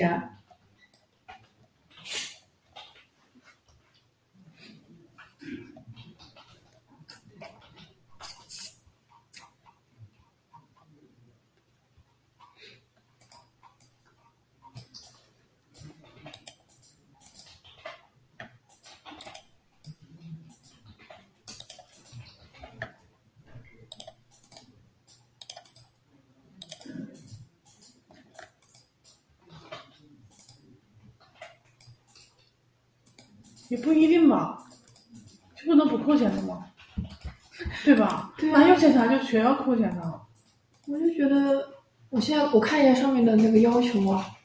也不一定吧，就不能不扣钱的吗？对吧？ 对啊， 那有些啥就全要扣钱的。 我就觉得，我看一下上面的那个要求啊，